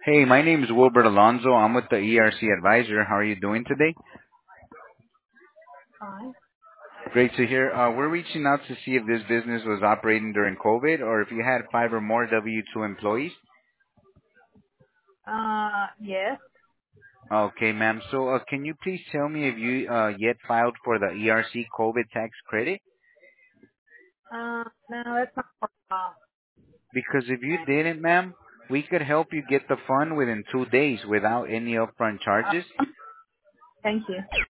Hey, my name is Wilbert Alonzo. I'm with the ERC Advisor. How are you doing today? Fine. Great to hear. We're reaching out to see if this business was operating during COVID or if you had five or more W-2 employees. Yes. Okay, ma'am. So can you please tell me if you yet filed for the ERC COVID tax credit? No, that's not for Because if you didn't, ma'am, we could help you get the fund within 2 days without any upfront charges. Thank you.